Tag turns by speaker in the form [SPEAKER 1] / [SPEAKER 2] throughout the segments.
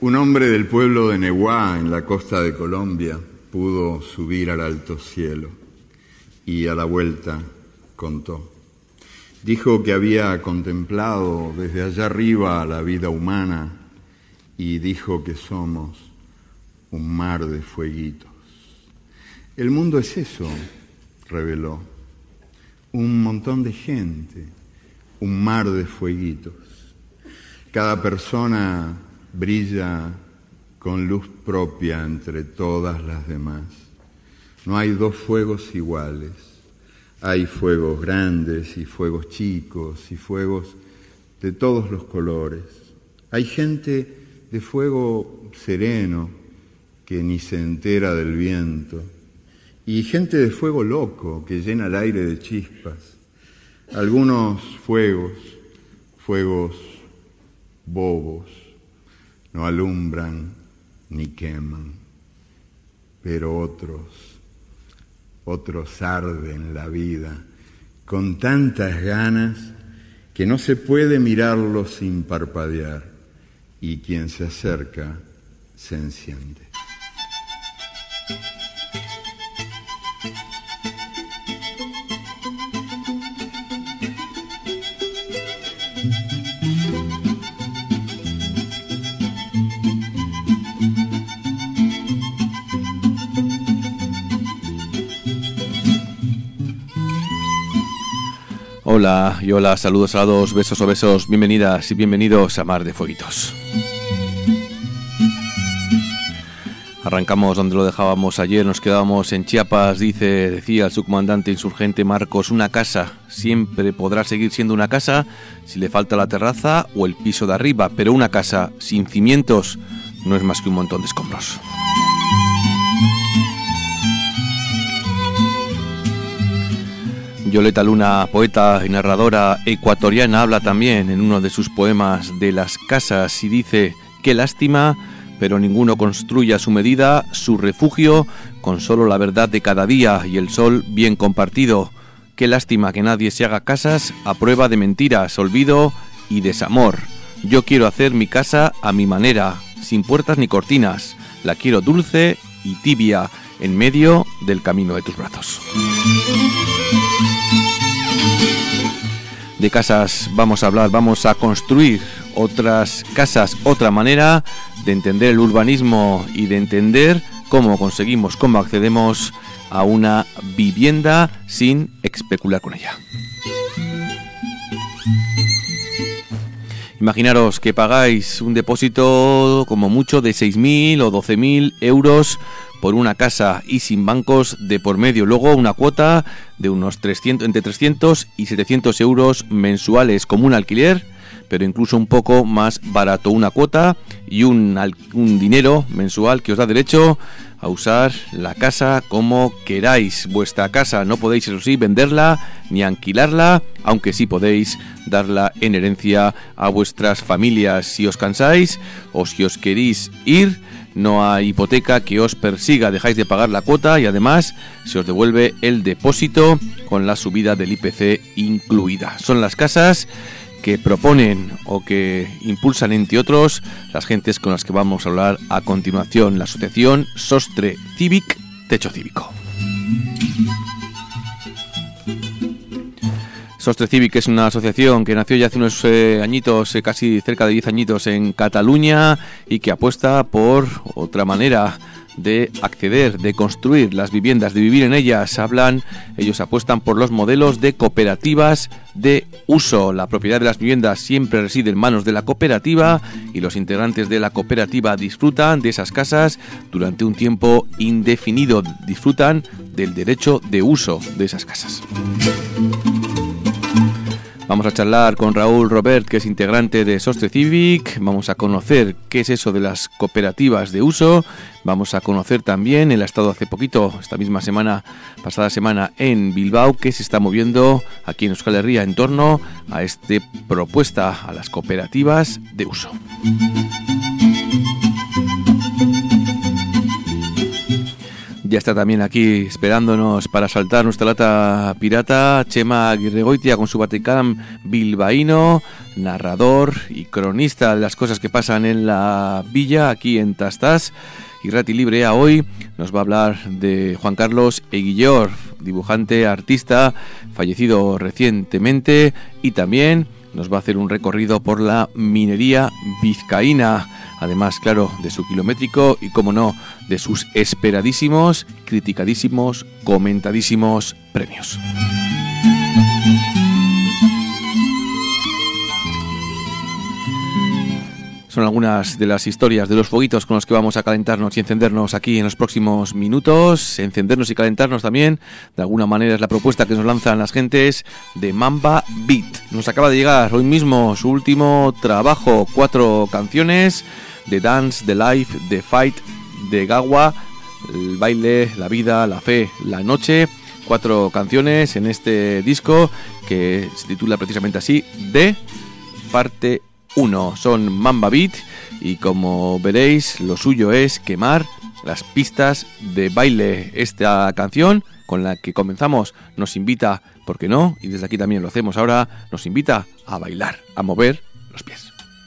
[SPEAKER 1] Un hombre del pueblo de Neguá, en la costa de Colombia, pudo subir al alto cielo y a la vuelta contó. Dijo que había contemplado desde allá arriba la vida humana y dijo que somos un mar de fueguitos. El mundo es eso, reveló, un montón de gente, un mar de fueguitos. Cada persona brilla con luz propia entre todas las demás. No hay dos fuegos iguales. Hay fuegos grandes y fuegos chicos y fuegos de todos los colores. Hay gente de fuego sereno que ni se entera del viento y gente de fuego loco que llena el aire de chispas. Algunos fuegos bobos, no alumbran ni queman, pero otros arden la vida con tantas ganas que no se puede mirarlos sin parpadear, y quien se acerca se enciende.
[SPEAKER 2] Hola y hola, saludos a dos, besos o besos, bienvenidas y bienvenidos a Mar de Fueguitos. Arrancamos donde lo dejábamos ayer, nos quedábamos en Chiapas, decía el subcomandante insurgente Marcos, una casa siempre podrá seguir siendo una casa si le falta la terraza o el piso de arriba, pero una casa sin cimientos no es más que un montón de escombros. Violeta Luna, poeta y narradora ecuatoriana, habla también en uno de sus poemas de las casas y dice: qué lástima, pero ninguno construye a su medida su refugio con solo la verdad de cada día y el sol bien compartido. Qué lástima que nadie se haga casas a prueba de mentiras, olvido y desamor. Yo quiero hacer mi casa a mi manera, sin puertas ni cortinas. La quiero dulce y tibia, en medio del camino de tus brazos. De casas vamos a hablar, vamos a construir otras casas, otra manera de entender el urbanismo y de entender cómo conseguimos, cómo accedemos a una vivienda sin especular con ella. Imaginaros que pagáis un depósito como mucho de 6.000 o 12.000 euros por una casa y sin bancos de por medio. Luego una cuota de unos entre 300 y 700 euros mensuales como un alquiler, pero incluso un poco más barato. Una cuota y un dinero mensual que os da derecho a usar la casa como queráis. Vuestra casa no podéis, eso sí, venderla ni alquilarla, aunque sí podéis darla en herencia a vuestras familias. Si os cansáis o si os queréis ir, no hay hipoteca que os persiga, dejáis de pagar la cuota y además se os devuelve el depósito con la subida del IPC incluida. Son las casas que proponen o que impulsan, entre otros, las gentes con las que vamos a hablar a continuación. La asociación Sostre Civic, Techo Cívico. Sostre Civic es una asociación que nació ya hace unos añitos, casi cerca de 10 añitos en Cataluña, y que apuesta por otra manera de acceder, de construir las viviendas, de vivir en ellas. Ellos apuestan por los modelos de cooperativas de uso. La propiedad de las viviendas siempre reside en manos de la cooperativa y los integrantes de la cooperativa disfrutan de esas casas durante un tiempo indefinido, disfrutan del derecho de uso de esas casas. Vamos a charlar con Raúl Robert, que es integrante de Sostre Civic. Vamos a conocer qué es eso de las cooperativas de uso. Vamos a conocer también, él ha estado hace poquito, pasada semana en Bilbao, que se está moviendo aquí en Euskal Herria en torno a esta propuesta a las cooperativas de uso. Ya está también aquí esperándonos para saltar nuestra lata pirata Chema Aguirregoitia con su Vaticam bilbaíno, narrador y cronista de las cosas que pasan en la villa aquí en Tastás. Y Rati Libre hoy nos va a hablar de Juan Carlos Eguillor, dibujante, artista, fallecido recientemente, y también nos va a hacer un recorrido por la minería vizcaína. Además, claro, de su kilométrico y, como no, de sus esperadísimos, criticadísimos, comentadísimos premios. Son algunas de las historias de los fueguitos con los que vamos a calentarnos y encendernos aquí en los próximos minutos. Encendernos y calentarnos también, de alguna manera, es la propuesta que nos lanzan las gentes de Mamba Beat. Nos acaba de llegar hoy mismo su último trabajo, 4 canciones: The Dance, The Life, The Fight, The Gawa, el baile, la vida, la fe, la noche. 4 canciones en este disco que se titula precisamente así, The Parte 1. Son Mamba Beat y, como veréis, lo suyo es quemar las pistas de baile. Esta canción con la que comenzamos nos invita, ¿por qué no? Y desde aquí también lo hacemos ahora, nos invita a bailar, a mover los pies.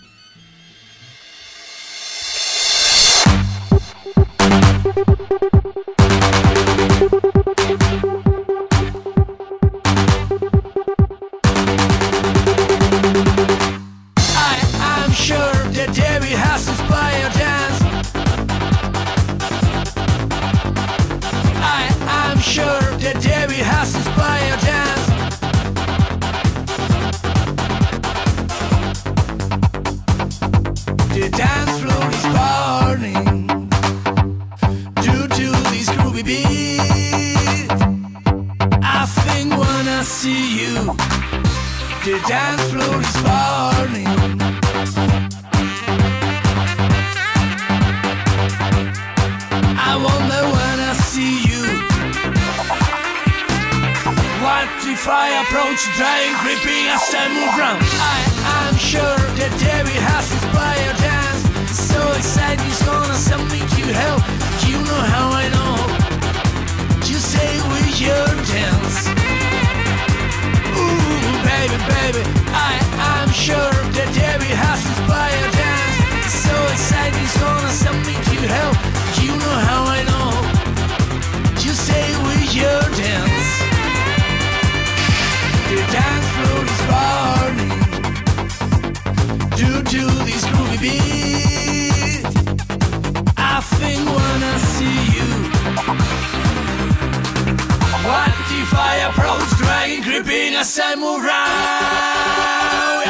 [SPEAKER 3] The dance floor is burning due to this groovy beat. I think when I see you, the dance floor is burning. I wonder when I see you, what if I approach, trying creeping as I move round? I'm sure that Debbie has inspired dance. So excited, it's gonna something to help. You know how I know. You say with your dance. Ooh, baby, baby, I'm sure that Debbie has inspired dance. So excited, it's gonna something to help. You know how I know. You say with your dance. The dance floor is burning due to this groovy beat. I think when I see you, what if I approach, dragging, creeping as I move round?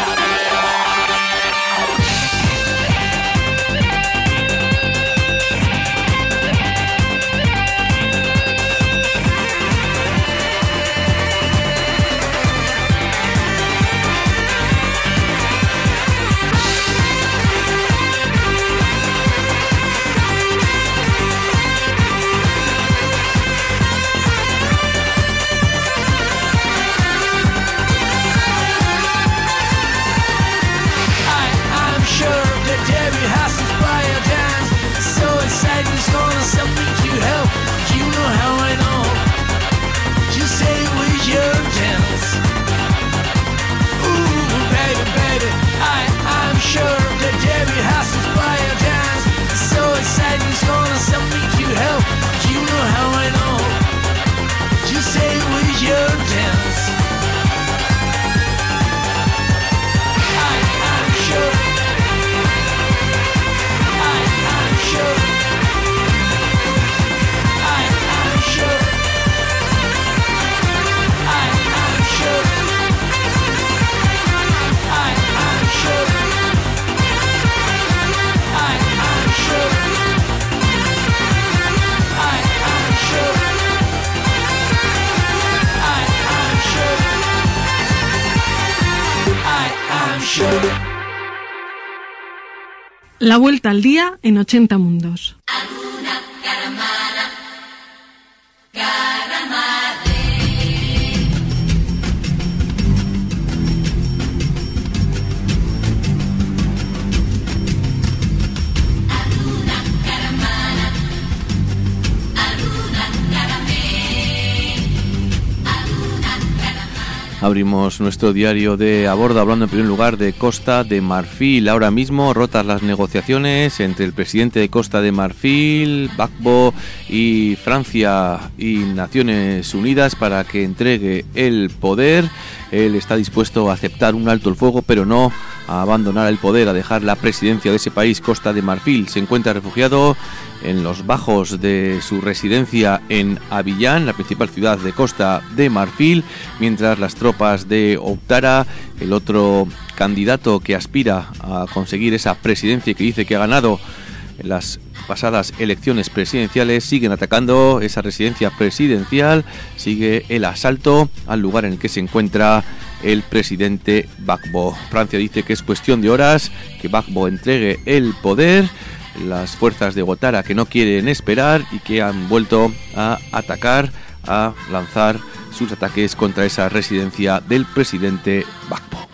[SPEAKER 4] La vuelta al día en 80 mundos.
[SPEAKER 2] Abrimos nuestro diario de a bordo hablando en primer lugar de Costa de Marfil. Ahora mismo rotas las negociaciones entre el presidente de Costa de Marfil, Gbagbo, y Francia y Naciones Unidas para que entregue el poder. Él está dispuesto a aceptar un alto el fuego, pero no a abandonar el poder, a dejar la presidencia de ese país. Costa de Marfil se encuentra refugiado en los bajos de su residencia en Abiyán, la principal ciudad de Costa de Marfil, mientras las tropas de Ouattara, el otro candidato que aspira a conseguir esa presidencia y que dice que ha ganado en las pasadas elecciones presidenciales, siguen atacando esa residencia presidencial. Sigue el asalto al lugar en el que se encuentra el presidente Gbagbo. Francia dice que es cuestión de horas que Gbagbo entregue el poder. Las fuerzas de Ouattara, que no quieren esperar y que han vuelto a atacar, a lanzar sus ataques contra esa residencia del presidente Gbagbo.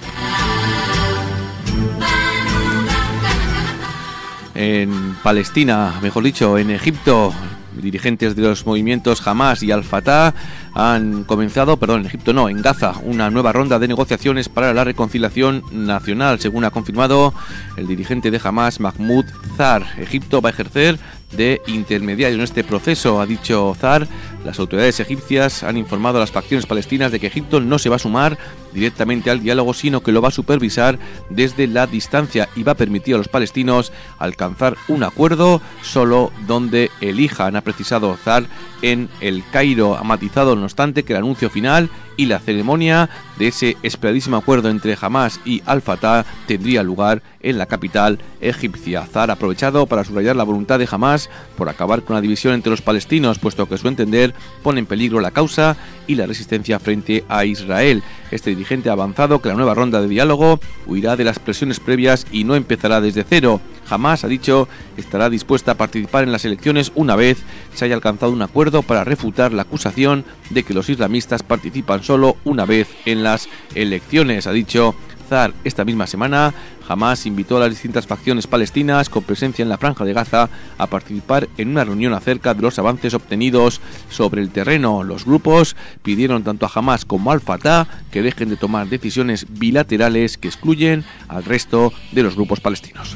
[SPEAKER 2] En Palestina, mejor dicho, en Egipto, dirigentes de los movimientos Hamas y Al-Fatah han comenzado, en Egipto no, en Gaza, una nueva ronda de negociaciones para la reconciliación nacional, según ha confirmado el dirigente de Hamas, Mahmoud Zar. Egipto va a ejercer de intermediario en este proceso, ha dicho Zar. Las autoridades egipcias han informado a las facciones palestinas de que Egipto no se va a sumar directamente al diálogo, sino que lo va a supervisar desde la distancia y va a permitir a los palestinos alcanzar un acuerdo solo donde elijan, ha precisado Zar en El Cairo. Ha matizado, no obstante, que el anuncio final y la ceremonia de ese esperadísimo acuerdo entre Hamas y Al-Fatah tendría lugar en la capital egipcia. Zar ha aprovechado para subrayar la voluntad de Hamas por acabar con la división entre los palestinos, puesto que a su entender pone en peligro la causa y la resistencia frente a Israel. Este dirigente ha avanzado que la nueva ronda de diálogo huirá de las presiones previas y no empezará desde cero. Hamas, ha dicho, estará dispuesta a participar en las elecciones una vez se haya alcanzado un acuerdo para refutar la acusación de que los islamistas participan solo una vez en las elecciones, ha dicho Zar. Esta misma semana, Hamas invitó a las distintas facciones palestinas con presencia en la Franja de Gaza a participar en una reunión acerca de los avances obtenidos sobre el terreno. Los grupos pidieron tanto a Hamas como al Fatah que dejen de tomar decisiones bilaterales que excluyen al resto de los grupos palestinos.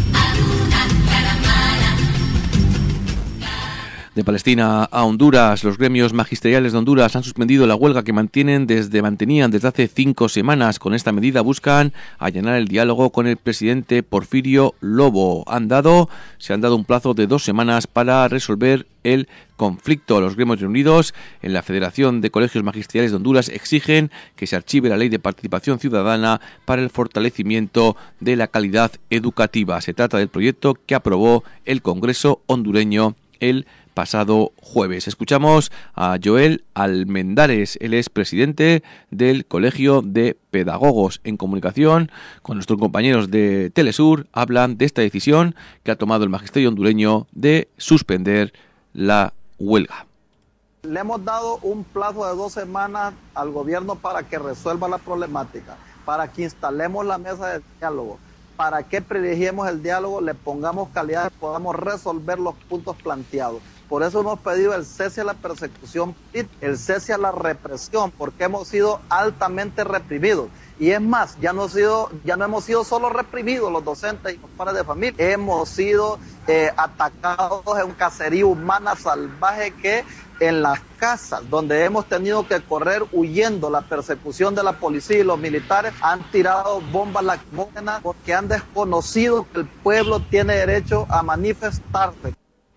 [SPEAKER 2] De Palestina a Honduras, los gremios magisteriales de Honduras han suspendido la huelga que mantenían desde hace 5 semanas. Con esta medida buscan allanar el diálogo con el presidente Porfirio Lobo. Se han dado un plazo de 2 semanas para resolver el conflicto. Los gremios reunidos en la Federación de Colegios Magisteriales de Honduras exigen que se archive la ley de participación ciudadana para el fortalecimiento de la calidad educativa. Se trata del proyecto que aprobó el Congreso hondureño el pasado jueves. Escuchamos a Joel Almendares, él es presidente del Colegio de Pedagogos. En comunicación con nuestros compañeros de Telesur, hablan de esta decisión que ha tomado el magisterio hondureño de suspender la huelga.
[SPEAKER 5] Le hemos dado un plazo de 2 semanas al gobierno para que resuelva la problemática, para que instalemos la mesa de diálogo, para que privilegiemos el diálogo, le pongamos calidad, podamos resolver los puntos planteados. Por eso hemos pedido el cese a la persecución, el cese a la represión, porque hemos sido altamente reprimidos. Y es más, ya no hemos sido solo reprimidos los docentes y los padres de familia, hemos sido atacados en un cacería humana salvaje que en las casas donde hemos tenido que correr huyendo la persecución de la policía y los militares han tirado bombas lacrimógenas porque han desconocido que el pueblo tiene derecho a manifestarse.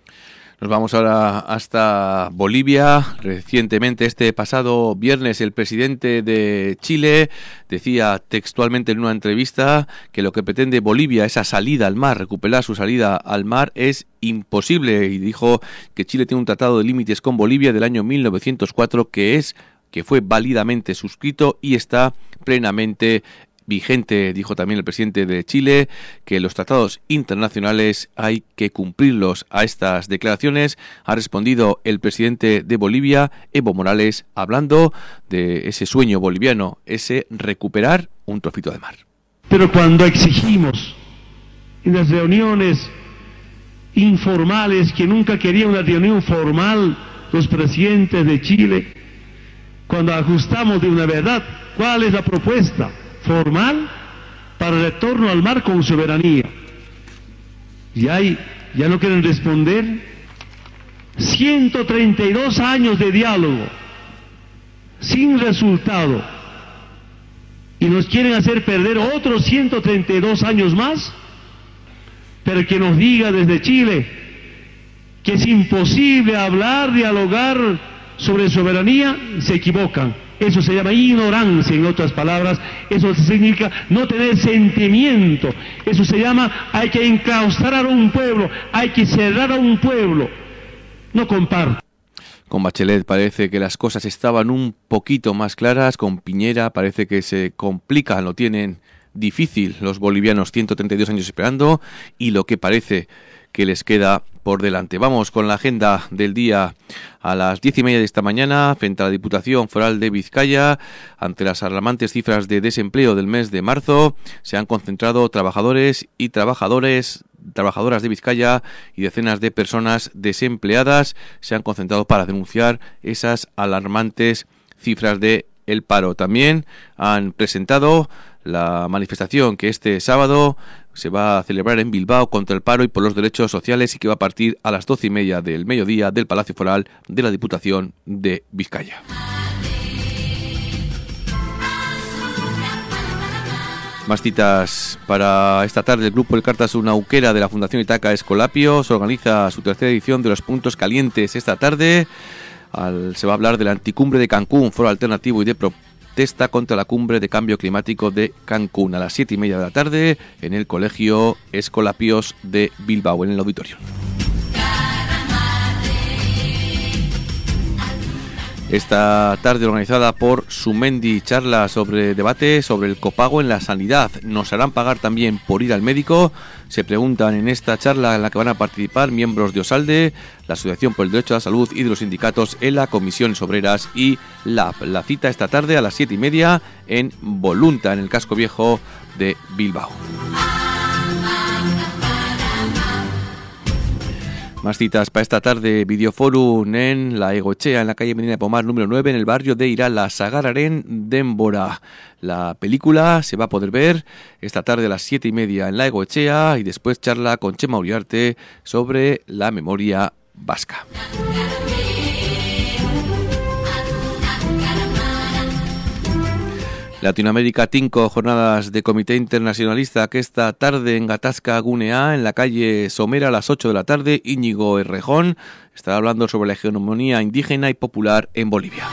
[SPEAKER 2] Nos vamos ahora hasta Bolivia. Recientemente, este pasado viernes, el presidente de Chile decía textualmente en una entrevista que lo que pretende Bolivia, esa salida al mar, recuperar su salida al mar, es imposible. Y dijo que Chile tiene un tratado de límites con Bolivia del año 1904 que fue válidamente suscrito y está plenamente vigente. Dijo también el presidente de Chile que los tratados internacionales hay que cumplirlos. A estas declaraciones ha respondido el presidente de Bolivia, Evo Morales, hablando de ese sueño boliviano, ese recuperar un trocito de mar.
[SPEAKER 6] Pero cuando exigimos en las reuniones informales, que nunca quería una reunión formal, los presidentes de Chile, cuando ajustamos de una verdad cuál es la propuesta formal para el retorno al mar con soberanía. Ya no quieren responder. 132 años de diálogo sin resultado, y nos quieren hacer perder otros 132 años más. Pero que nos diga desde Chile que es imposible hablar, dialogar sobre soberanía, se equivocan. Eso se llama ignorancia, en otras palabras. Eso significa no tener sentimiento. Eso se llama, hay que enclaustrar a un pueblo, hay que cerrar a un pueblo. No comparto.
[SPEAKER 2] Con Bachelet parece que las cosas estaban un poquito más claras. Con Piñera parece que se complican, lo tienen difícil los bolivianos, 132 años esperando, y lo que parece que les queda por delante. Vamos con la agenda del día. A las 10:30 de esta mañana, frente a la Diputación Foral de Vizcaya, ante las alarmantes cifras de desempleo del mes de marzo, se han concentrado trabajadores y trabajadoras de Vizcaya y decenas de personas desempleadas se han concentrado para denunciar esas alarmantes cifras de el paro. También han presentado la manifestación que este sábado se va a celebrar en Bilbao contra el paro y por los derechos sociales, y que va a partir a las 12:30 del mediodía del Palacio Foral de la Diputación de Vizcaya. Más citas para esta tarde. El grupo El Cartasun Auquera de la Fundación Itaca Escolapios organiza su tercera edición de los Puntos Calientes esta tarde. Se va a hablar de la Anticumbre de Cancún, foro alternativo y de protesta contra la Cumbre de Cambio Climático de Cancún, a las 7:30 de la tarde en el Colegio Escolapios de Bilbao, en el auditorio. Esta tarde organizada por Sumendi, charla sobre debate sobre el copago en la sanidad. ¿Nos harán pagar también por ir al médico? Se preguntan en esta charla, en la que van a participar miembros de Osalde, la Asociación por el Derecho a la Salud y de los sindicatos ELA, Comisiones Obreras y LAB. La cita esta tarde a las 7:30 en Volunta, en el casco viejo de Bilbao. Más citas para esta tarde. Videoforum en La Egochea, en la calle Medina de Pomar número 9, en el barrio de Irala, Sagararen Denbora. La película se va a poder ver esta tarde a las 7:30 en La Egochea, y después charla con Chema Uriarte sobre la memoria vasca. Latinoamérica 5, jornadas de Comité Internacionalista, que esta tarde en Gatazka Gunea, en la calle Somera, a las 8 de la tarde. Íñigo Errejón estará hablando sobre la hegemonía indígena y popular en Bolivia.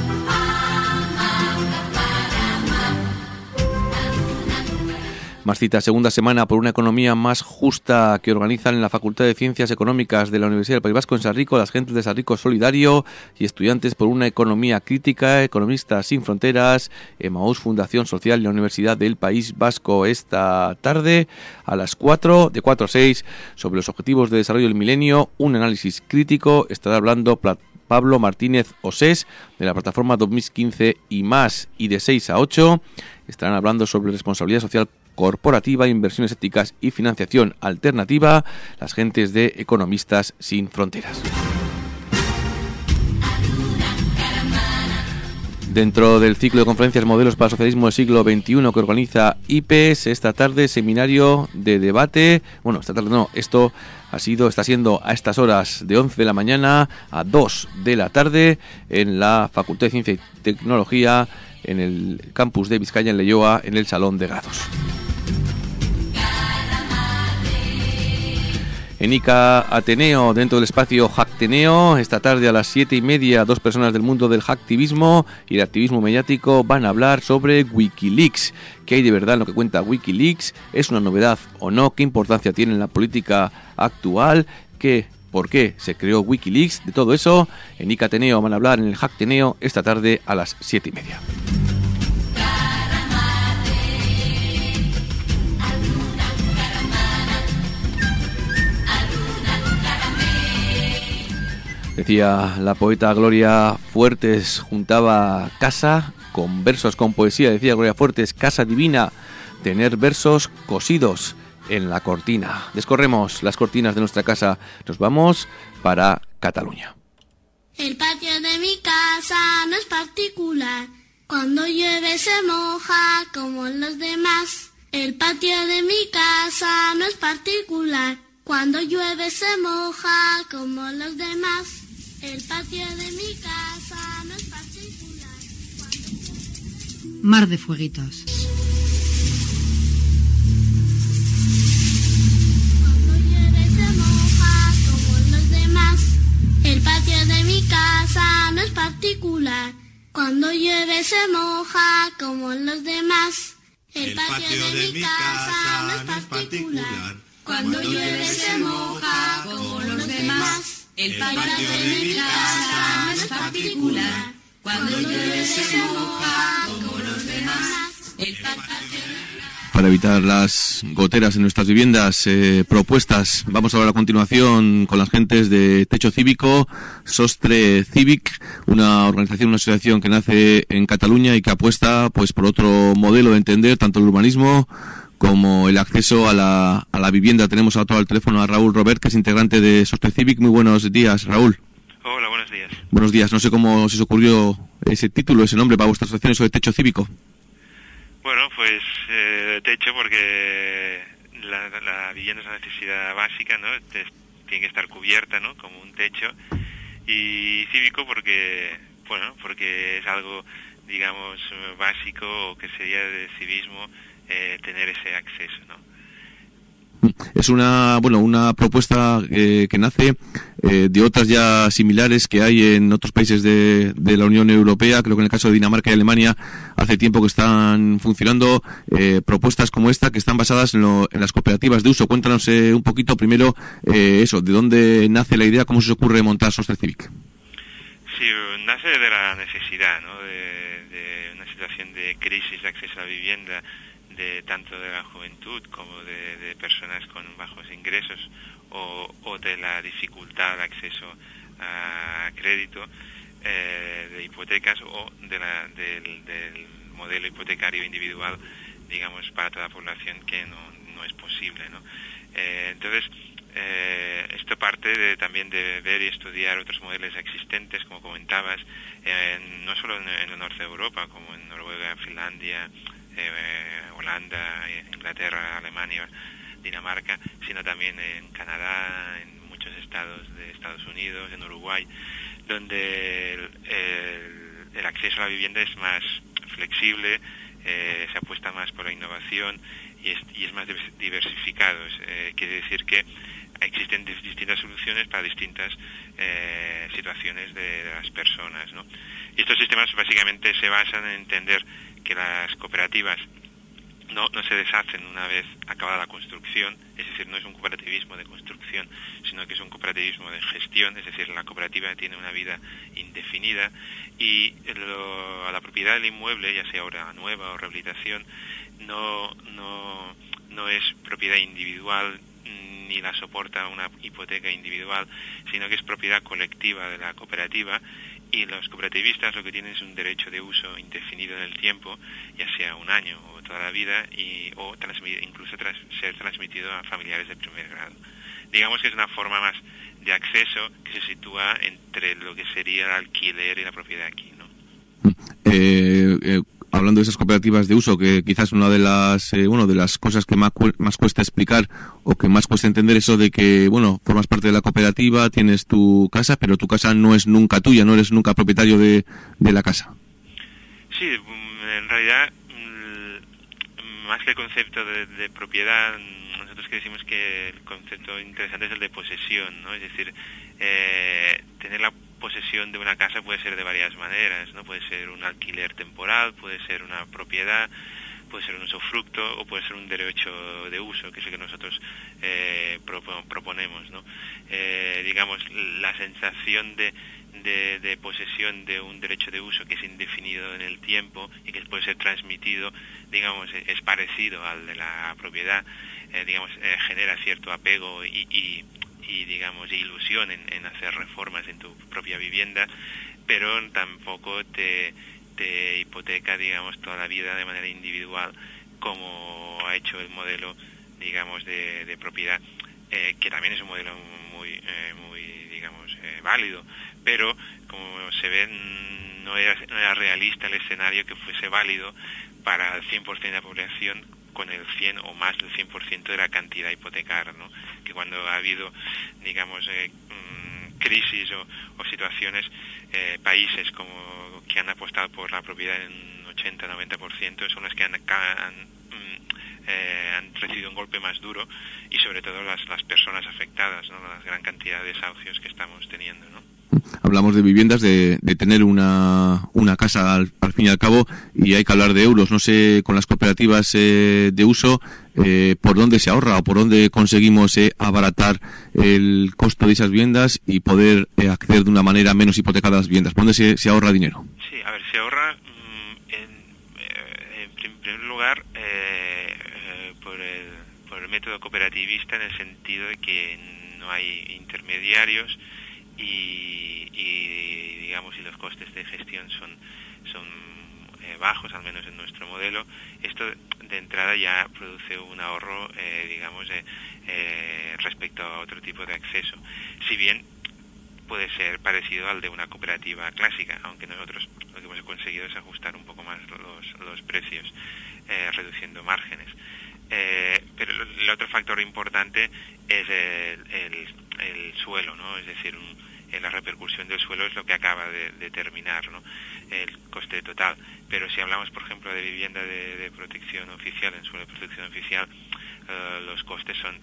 [SPEAKER 2] Más citas. Segunda semana por una economía más justa, que organizan en la Facultad de Ciencias Económicas de la Universidad del País Vasco en San Rico, las gentes de San Rico Solidario y Estudiantes por una Economía Crítica, Economistas Sin Fronteras, Emaús Fundación Social y la Universidad del País Vasco. Esta tarde a las 4, de 4 a 6, sobre los objetivos de desarrollo del milenio, un análisis crítico. Estará hablando Pablo Martínez Osés, de la plataforma 2015 y más, y de 6 a 8 estarán hablando sobre responsabilidad social corporativa, inversiones éticas y financiación alternativa, las gentes de Economistas Sin Fronteras. Dentro del ciclo de conferencias Modelos para el Socialismo del Siglo XXI que organiza IPES, esta tarde seminario de debate. Bueno, esta tarde no, esto está siendo a estas horas de 11 de la mañana a 2 de la tarde en la Facultad de Ciencia y Tecnología, en el campus de Vizcaya, en Leioa, en el Salón de Grados. En ICA Ateneo, dentro del espacio Hackteneo, esta tarde a las 7:30, 2 personas del mundo del hacktivismo y el activismo mediático van a hablar sobre Wikileaks. ¿Qué hay de verdad en lo que cuenta Wikileaks? ¿Es una novedad o no? ¿Qué importancia tiene en la política actual? ¿Por qué se creó Wikileaks? De todo eso, en ICA Ateneo van a hablar en el Hackteneo esta tarde a las 7:30. Decía la poeta Gloria Fuertes, juntaba casa con versos, con poesía. Decía Gloria Fuertes, casa divina, tener versos cosidos en la cortina. Descorremos las cortinas de nuestra casa, nos vamos para Cataluña.
[SPEAKER 7] El patio de mi casa casa no es particular. Cuando llueve se moja como los demás. El patio de mi casa no es particular. Cuando llueve se moja como los demás. El patio de mi casa no es particular.
[SPEAKER 8] Mar de Fueguitos.
[SPEAKER 7] Cuando llueve se moja como los demás. El patio de mi casa no es particular. Cuando llueve se moja como los demás. El patio de mi casa no es particular. Cuando llueve se moja como los demás. El patio de mi casa no es particular. Cuando llueve se moja como los demás. El patio de mi casa.
[SPEAKER 2] Para evitar las goteras en nuestras viviendas, propuestas. Vamos a hablar a continuación con las gentes de Techo Cívico, Sostre Cívic, una organización, una asociación que nace en Cataluña y que apuesta pues por otro modelo de entender tanto el urbanismo como el acceso a la vivienda. Tenemos a todo el teléfono a Raúl Robert, que es integrante de Sostre Cívic. Muy buenos días, Raúl.
[SPEAKER 9] Hola, buenos días.
[SPEAKER 2] Buenos días. No sé cómo se os ocurrió ese título, ese nombre para vuestra asociación, eso de Techo Cívico.
[SPEAKER 9] Bueno, pues techo porque la vivienda es una necesidad básica, ¿no? Tiene que estar cubierta, ¿no? Como un techo. Y cívico porque, bueno, porque es algo, digamos, básico o que sería de civismo tener ese acceso, ¿no?
[SPEAKER 2] Es una propuesta que nace de otras ya similares que hay en otros países de la Unión Europea. Creo que en el caso de Dinamarca y Alemania hace tiempo que están funcionando propuestas como esta, que están basadas en las cooperativas de uso. Cuéntanos un poquito primero eso, de dónde nace la idea, cómo se os ocurre montar Sostre Cívic.
[SPEAKER 9] Sí, nace de la necesidad, ¿no? De una situación de crisis de acceso a la vivienda, tanto de la juventud como de personas con bajos ingresos o de la dificultad de acceso a crédito de hipotecas o del modelo hipotecario individual, digamos, para toda la población que no es posible, ¿no? Entonces, esto parte también de ver y estudiar otros modelos existentes, como comentabas, no solo en el norte de Europa, como en Noruega, Finlandia, Holanda, Inglaterra, Alemania, Dinamarca, sino también en Canadá, en muchos estados de Estados Unidos, en Uruguay, donde el acceso a la vivienda es más flexible, se apuesta más por la innovación y es más diversificado. Quiere decir que existen distintas soluciones para distintas situaciones de las personas, ¿no? Y estos sistemas básicamente se basan en entender que las cooperativas no se deshacen una vez acabada la construcción, es decir, no es un cooperativismo de construcción, sino que es un cooperativismo de gestión, es decir, la cooperativa tiene una vida indefinida y la propiedad del inmueble, ya sea obra nueva o rehabilitación, no es propiedad individual ni la soporta una hipoteca individual, sino que es propiedad colectiva de la cooperativa. Y los cooperativistas lo que tienen es un derecho de uso indefinido en el tiempo, ya sea un año o toda la vida, o incluso ser transmitido a familiares de primer grado. Digamos que es una forma más de acceso que se sitúa entre lo que sería el alquiler y la propiedad aquí, ¿no?
[SPEAKER 2] Hablando de esas cooperativas de uso, que quizás una de las cosas que más cuesta explicar o que más cuesta entender, eso de que, bueno, formas parte de la cooperativa, tienes tu casa, pero tu casa no es nunca tuya, no eres nunca propietario de la casa.
[SPEAKER 9] Sí, en realidad, más que el concepto de propiedad, nosotros decimos que el concepto interesante es el de posesión, ¿no? Es decir, tener la posesión de una casa puede ser de varias maneras, ¿no? Puede ser un alquiler temporal, puede ser una propiedad, puede ser un usufructo o puede ser un derecho de uso, que es lo que nosotros proponemos, ¿no? Digamos, la sensación de posesión de un derecho de uso que es indefinido en el tiempo y que puede ser transmitido, digamos, es parecido al de la propiedad, digamos, genera cierto apego y digamos, ilusión en hacer reformas en tu propia vivienda, pero tampoco te hipoteca, digamos, toda la vida de manera individual, como ha hecho el modelo, digamos, de propiedad, que también es un modelo muy digamos, válido, pero como se ve, no era realista el escenario que fuese válido para el 100% de la población con el 100 o más del 100% de la cantidad a hipotecar, ¿no? Que cuando ha habido, digamos, crisis o situaciones, países como que han apostado por la propiedad en 80-90% son los que han recibido un golpe más duro, y sobre todo las personas afectadas, ¿no? La gran cantidad de desahucios que estamos teniendo, ¿no?
[SPEAKER 2] Hablamos de viviendas, de tener una casa al fin y al cabo, y hay que hablar de euros. No sé, con las cooperativas de uso, por dónde se ahorra o por dónde conseguimos abaratar el costo de esas viviendas y poder acceder de una manera menos hipotecada a las viviendas. ¿Por dónde se ahorra dinero?
[SPEAKER 9] Sí, a ver, se ahorra en primer lugar por el método cooperativista, en el sentido de que no hay intermediarios y digamos, y los costes de gestión son bajos, al menos en nuestro modelo. Esto de entrada ya produce un ahorro, digamos, respecto a otro tipo de acceso, si bien puede ser parecido al de una cooperativa clásica, aunque nosotros lo que hemos conseguido es ajustar un poco más los precios, reduciendo márgenes. Pero el otro factor importante es el suelo, ¿no? Es decir, la repercusión del suelo es lo que acaba de determinar, ¿no?, el coste total. Pero si hablamos, por ejemplo, de vivienda de protección oficial, en suelo de protección oficial, los costes son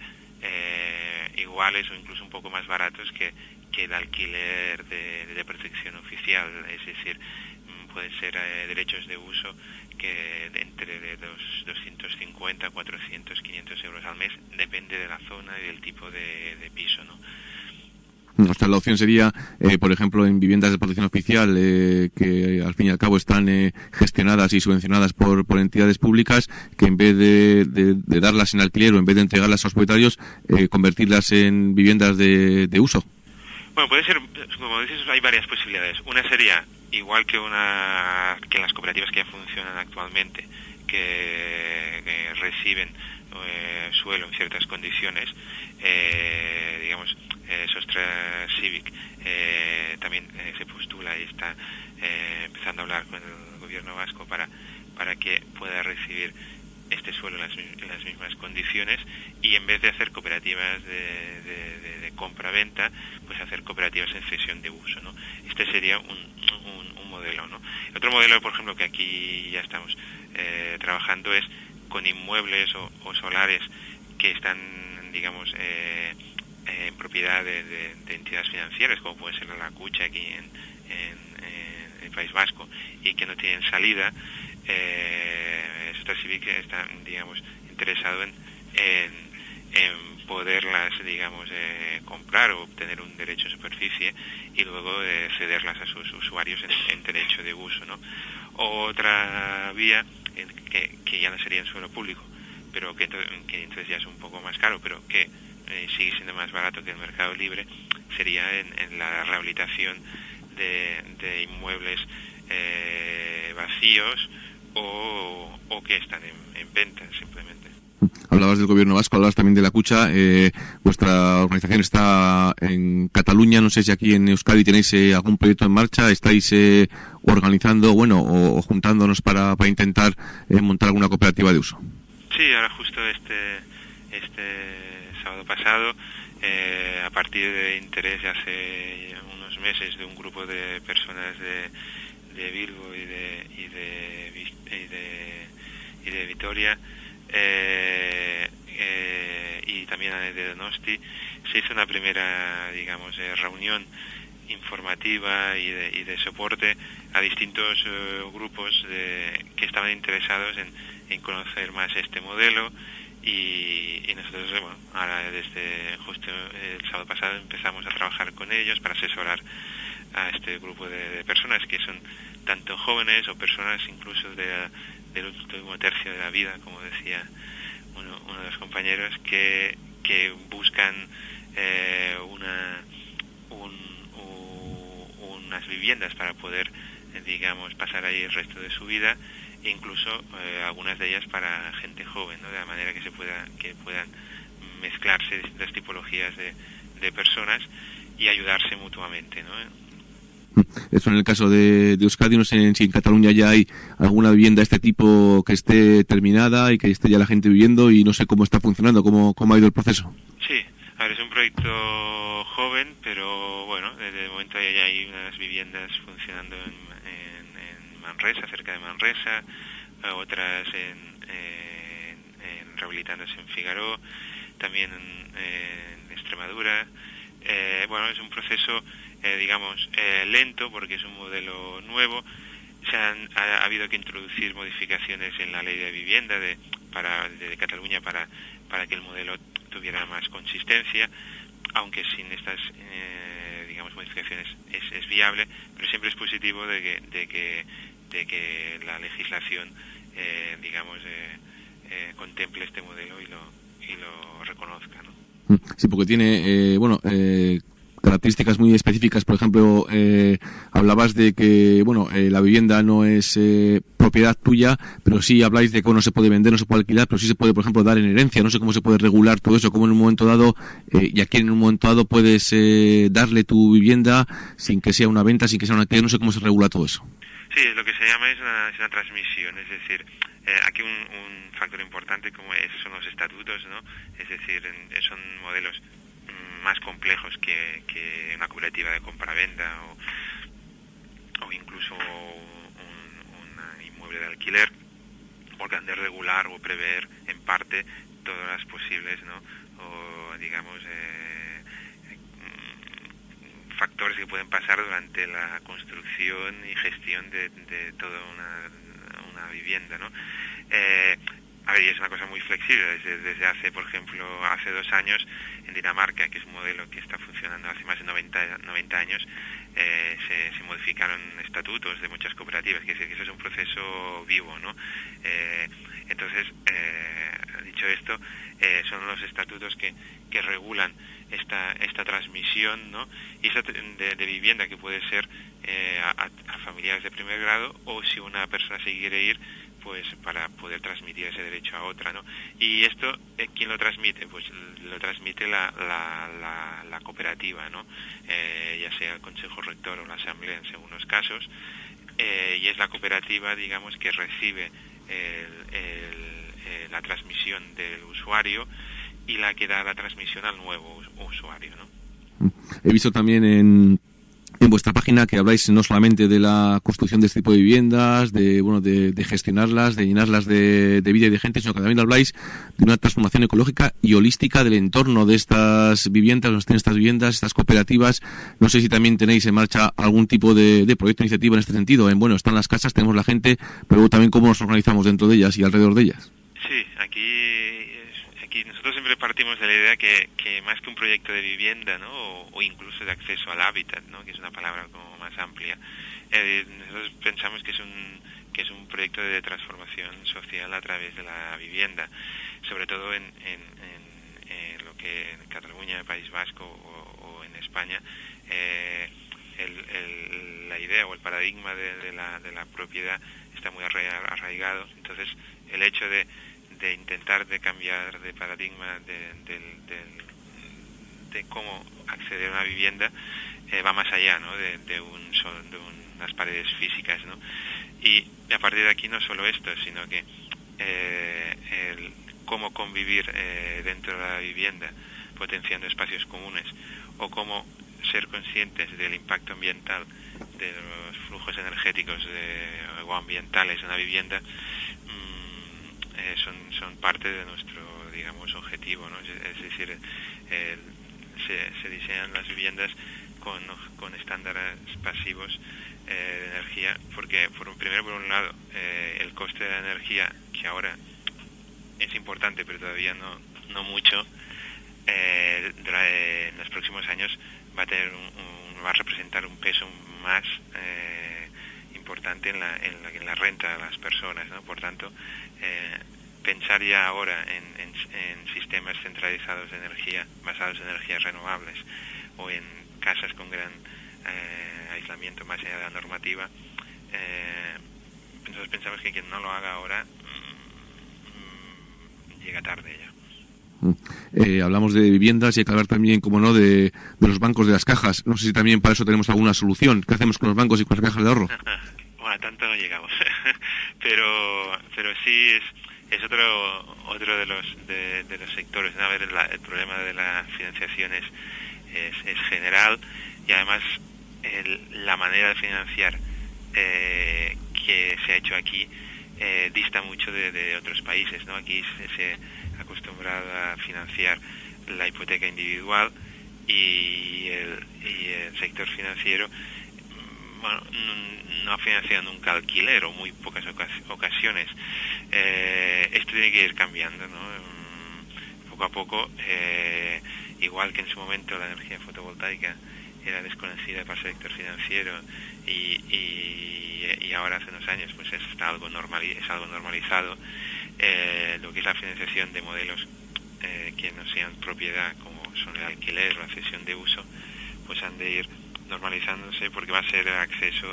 [SPEAKER 9] iguales o incluso un poco más baratos que el alquiler de protección oficial. Es decir, pueden ser derechos de uso que entre de 250, 400, 500 euros al mes, depende de la zona y del tipo de piso, ¿no?
[SPEAKER 2] O sea, la opción sería, por ejemplo, en viviendas de protección oficial, que al fin y al cabo están gestionadas y subvencionadas por entidades públicas, que en vez de darlas en alquiler o en vez de entregarlas a los propietarios, convertirlas en viviendas de uso.
[SPEAKER 9] Bueno, puede ser, como dices, hay varias posibilidades. Una sería, igual que las cooperativas que ya funcionan actualmente, que reciben suelo en ciertas condiciones, digamos, Sostra Civic también se postula y está empezando a hablar con el gobierno vasco para que pueda recibir este suelo en las mismas condiciones, y en vez de hacer cooperativas de compra-venta, pues hacer cooperativas en cesión de uso, ¿no? Este sería un modelo, ¿no? Otro modelo, por ejemplo, que aquí ya estamos trabajando, es con inmuebles o solares que están, digamos, en propiedad de entidades financieras, como puede ser la Cucha aquí en el País Vasco, y que no tienen salida. Sostra Civic está, digamos, interesado en poderlas, digamos, comprar o obtener un derecho de superficie y luego cederlas a sus usuarios en derecho de uso, ¿no? Otra vía, que ya no sería en suelo público, pero que entonces ya es un poco más caro, pero que sigue siendo más barato que el mercado libre, sería en la rehabilitación de inmuebles vacíos o que están en venta simplemente.
[SPEAKER 2] Hablabas del gobierno vasco, hablabas también de la Cucha. Vuestra organización está en Cataluña. No sé si aquí en Euskadi tenéis algún proyecto en marcha. ¿Estáis organizando, o juntándonos para intentar montar alguna cooperativa de uso?
[SPEAKER 9] Sí, ahora justo este sábado pasado, a partir de interés de hace unos meses de un grupo de personas de Bilbo y de Vitoria, y también de Donosti, se hizo una primera, digamos, reunión informativa y de soporte a distintos grupos que estaban interesados en conocer más este modelo, y nosotros, bueno, ahora desde justo el sábado pasado empezamos a trabajar con ellos para asesorar a este grupo de personas que son tanto jóvenes o personas incluso del último tercio de la vida, como decía uno de los compañeros, que buscan unas viviendas para poder, digamos, pasar ahí el resto de su vida, e incluso algunas de ellas para gente joven, ¿no? De la manera que puedan mezclarse distintas tipologías de personas y ayudarse mutuamente, ¿no?
[SPEAKER 2] Eso en el caso de Euskadi. No sé si en Cataluña ya hay alguna vivienda de este tipo que esté terminada y que esté ya la gente viviendo, y no sé cómo está funcionando, cómo ha ido el proceso.
[SPEAKER 9] Sí, a ver, es un proyecto joven, pero bueno, de momento ya hay unas viviendas funcionando en Manresa, cerca de Manresa, otras rehabilitándose en Figaró, también en Extremadura. Bueno, es un proceso, digamos, lento, porque es un modelo nuevo. Ha habido que introducir modificaciones en la ley de vivienda de Cataluña para que el modelo tuviera más consistencia, aunque sin estas digamos modificaciones es viable, pero siempre es positivo de que la legislación digamos contemple este modelo y lo reconozca, ¿no?
[SPEAKER 2] Sí, porque tiene características muy específicas. Por ejemplo, hablabas de que la vivienda no es propiedad tuya, pero sí habláis de que no se puede vender, no se puede alquilar, pero sí se puede, por ejemplo, dar en herencia. No sé cómo se puede regular todo eso, cómo en un momento dado, y aquí en un momento dado puedes darle tu vivienda sin que sea una venta, sin que sea una alquiler. No sé cómo se regula todo eso.
[SPEAKER 9] Sí, lo que se llama es una transmisión, es decir, aquí un factor importante son los estatutos, ¿no? Es decir, son modelos más complejos que una cooperativa de compra-venta o incluso un inmueble de alquiler, porque han de regular o prever en parte todas las posibles, ¿no? O digamos factores que pueden pasar durante la construcción y gestión de toda una vivienda, ¿no? A ver, y es una cosa muy flexible. Desde hace, por ejemplo, hace 2 años en Dinamarca, que es un modelo que está funcionando hace más de 90 años, se modificaron estatutos de muchas cooperativas, que eso es un proceso vivo, ¿no? Entonces, dicho esto, son los estatutos que regulan esta transmisión, ¿no? Y esa de vivienda, que puede ser a familiares de primer grado, o si una persona se quiere ir, pues para poder transmitir ese derecho a otra, ¿no? Y esto, ¿quién lo transmite? Pues lo transmite la cooperativa, ¿no? Ya sea el Consejo Rector o la Asamblea en según los casos, y es la cooperativa, digamos, que recibe la transmisión del usuario y la que da la transmisión al nuevo usuario, ¿no?
[SPEAKER 2] He visto también en vuestra página que habláis no solamente de la construcción de este tipo de viviendas, de gestionarlas, de llenarlas de vida y de gente, sino que también habláis de una transformación ecológica y holística del entorno de estas viviendas, donde tienen estas viviendas, estas cooperativas. No sé si también tenéis en marcha algún tipo de proyecto, iniciativa en este sentido. Están las casas, tenemos la gente, pero luego también cómo nos organizamos dentro de ellas y alrededor de ellas.
[SPEAKER 9] Sí, aquí nosotros siempre partimos de la idea que más que un proyecto de vivienda, ¿no? o incluso de acceso al hábitat, ¿no? Que es una palabra como más amplia, nosotros pensamos que es un proyecto de transformación social a través de la vivienda, sobre todo en lo que en Cataluña, el País Vasco o en España, la idea o el paradigma de la propiedad está muy arraigado. Entonces, el hecho de intentar de cambiar de paradigma de cómo acceder a una vivienda va más allá, ¿no? de unas paredes físicas, ¿no? Y a partir de aquí no solo esto, sino que el cómo convivir dentro de la vivienda, potenciando espacios comunes, o cómo ser conscientes del impacto ambiental de los flujos energéticos o ambientales en una vivienda, son parte de nuestro, digamos, objetivo, ¿no? Es decir, se diseñan las viviendas con estándares pasivos de energía, porque primero, por un lado, el coste de la energía, que ahora es importante pero todavía no mucho, en los próximos años va a representar un peso más importante en la renta de las personas, ¿no? Por tanto, pensar ya ahora en sistemas centralizados de energía basados en energías renovables, o en casas con gran aislamiento más allá de la normativa, entonces pensamos que quien no lo haga ahora llega tarde ya.
[SPEAKER 2] Hablamos de viviendas y hay que hablar también, como no, de los bancos, de las cajas. No sé si también para eso tenemos alguna solución. ¿Qué hacemos con los bancos y con las cajas de ahorro?
[SPEAKER 9] Bueno, tanto no llegamos, pero sí es otro de los sectores, ¿no? A ver, el problema de la financiación es general, y además la manera de financiar que se ha hecho aquí dista mucho de otros países, ¿no? Aquí se ha acostumbrado a financiar la hipoteca individual, y el sector financiero, bueno, no ha financiado nunca alquiler, o muy pocas ocasiones. Esto tiene que ir cambiando, ¿no? Poco a poco, igual que en su momento la energía fotovoltaica era desconocida para el sector financiero, y ahora hace unos años pues es algo normalizado. Lo que es la financiación de modelos que no sean propiedad, como son el alquiler o la cesión de uso, pues han de ir normalizándose, porque va a ser el acceso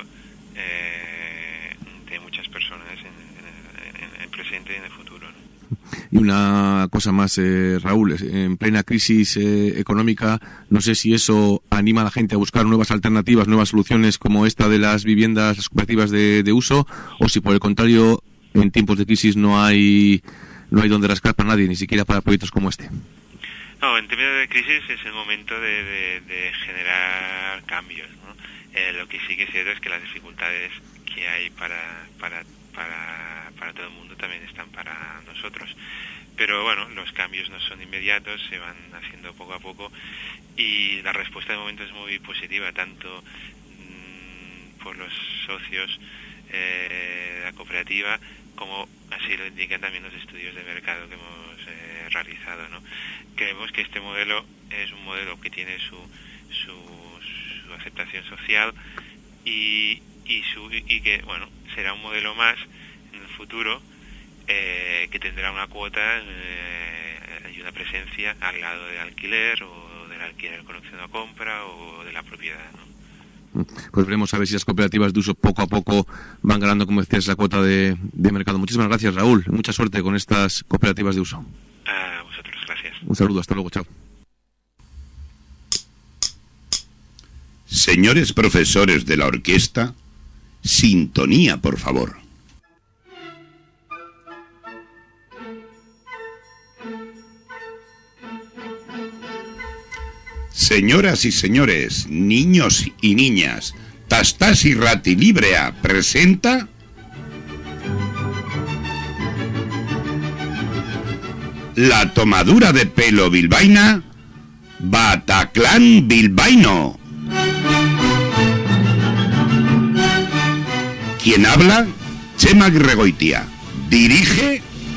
[SPEAKER 9] de muchas personas en el presente y en el futuro, ¿no?
[SPEAKER 2] Y una cosa más, Raúl, en plena crisis económica, no sé si eso anima a la gente a buscar nuevas alternativas, nuevas soluciones como esta de las viviendas, las cooperativas de uso, o si por el contrario, en tiempos de crisis no hay donde rascar para nadie, ni siquiera para proyectos como este.
[SPEAKER 9] No, en términos de crisis es el momento de generar cambios, ¿no? Lo que sí que es cierto es que las dificultades que hay para todo el mundo también están para nosotros. Pero bueno, los cambios no son inmediatos, se van haciendo poco a poco, y la respuesta de momento es muy positiva, tanto por los socios de la cooperativa, como así lo indican también los estudios de mercado que hemos realizado, ¿no? Creemos que este modelo es un modelo que tiene su aceptación social, y que, bueno, será un modelo más en el futuro, que tendrá una cuota y una presencia al lado del alquiler, o del alquiler con opción a compra, o de la propiedad, ¿no?
[SPEAKER 2] Pues veremos a ver si las cooperativas de uso poco a poco van ganando, como decías, la cuota de mercado. Muchísimas gracias, Raúl. Mucha suerte con estas cooperativas de uso.
[SPEAKER 9] A vosotros, gracias.
[SPEAKER 2] Un saludo, hasta luego, chao.
[SPEAKER 8] Señores profesores de la orquesta, sintonía, por favor. Señoras y señores, niños y niñas, Tastas y Ratilibrea presenta la tomadura de pelo bilbaína, Bataclan bilbaíno. ¿Quién habla? Chema Gregoitia. Dirige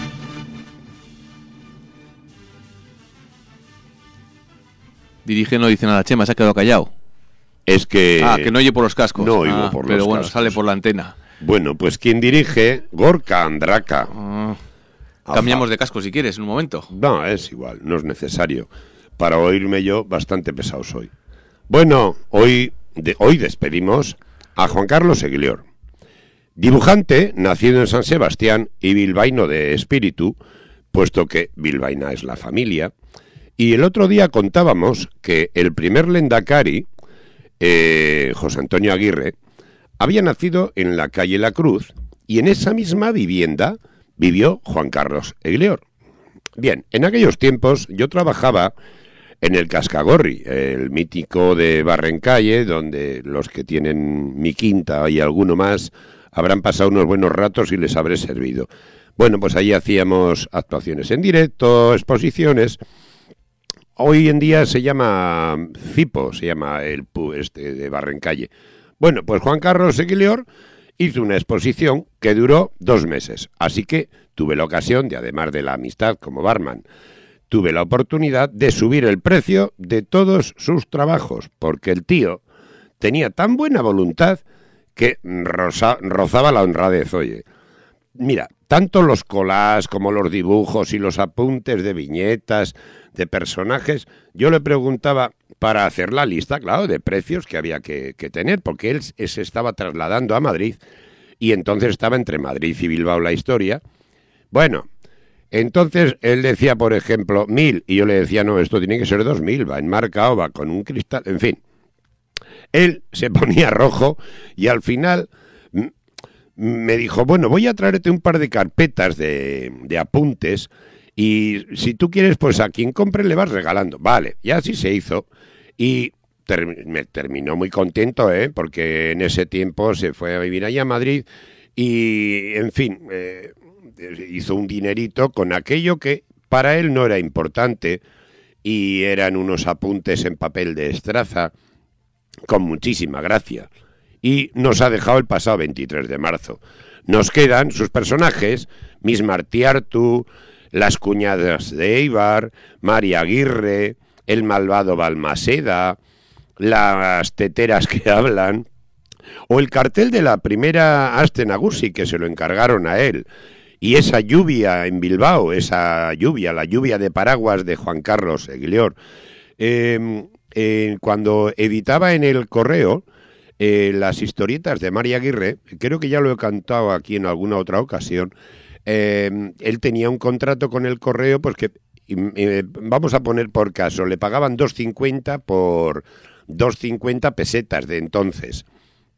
[SPEAKER 2] No dice nada, Chema, se ha quedado callado.
[SPEAKER 10] Es que...
[SPEAKER 2] que no oye por los cascos.
[SPEAKER 10] No oigo por los cascos.
[SPEAKER 2] Pero bueno, sale por la antena.
[SPEAKER 10] Bueno, pues quien dirige, Gorka Andraka.
[SPEAKER 2] Cambiamos de casco si quieres, en un momento.
[SPEAKER 10] No, es igual, no es necesario. Para oírme yo, bastante pesado soy. Bueno, hoy despedimos a Juan Carlos Eguilior. Dibujante, nacido en San Sebastián y bilbaíno de espíritu, puesto que bilbaína es la familia. Y el otro día contábamos que el primer lendakari, José Antonio Aguirre, había nacido en la calle La Cruz, y en esa misma vivienda vivió Juan Carlos Eguilior. Bien, en aquellos tiempos yo trabajaba en el Cascagorri, el mítico de Barrencalle, donde los que tienen mi quinta y alguno más habrán pasado unos buenos ratos y les habré servido. Bueno, pues allí hacíamos actuaciones en directo, exposiciones. Hoy en día se llama Cipo, se llama el pub de Barrencalle. Bueno, pues Juan Carlos Eguilior hizo una exposición que duró 2 meses. Así que tuve la ocasión de, además de la amistad como barman, tuve la oportunidad de subir el precio de todos sus trabajos, porque el tío tenía tan buena voluntad que rozaba la honradez. Oye, mira, tanto los collages como los dibujos y los apuntes de viñetas, de personajes, yo le preguntaba para hacer la lista, claro, de precios que había que tener, porque él se estaba trasladando a Madrid, y entonces estaba entre Madrid y Bilbao la historia. Bueno, Entonces él decía, por ejemplo, 1000, y yo le decía, no, esto tiene que ser 2000, va enmarcado, va con un cristal, en fin. Él se ponía rojo y al final me dijo, bueno, voy a traerte un par de carpetas de apuntes y si tú quieres, pues a quien compre le vas regalando. Vale, y así se hizo y me terminó muy contento, porque en ese tiempo se fue a vivir allá a Madrid y, en fin, hizo un dinerito con aquello que para él no era importante y eran unos apuntes en papel de estraza con muchísima gracia. Y nos ha dejado el pasado 23 de marzo. Nos quedan sus personajes, Miss Martiartu, las cuñadas de Eibar, María Aguirre, el malvado Balmaseda, las teteras que hablan, o el cartel de la primera Aste Nagusi, que se lo encargaron a él, y esa lluvia en Bilbao, esa lluvia, la lluvia de paraguas de Juan Carlos Eguilior. Cuando editaba en El Correo las historietas de María Aguirre, creo que ya lo he cantado aquí en alguna otra ocasión, él tenía un contrato con El Correo, pues que, vamos a poner por caso, le pagaban 2,50 por 2,50 pesetas de entonces,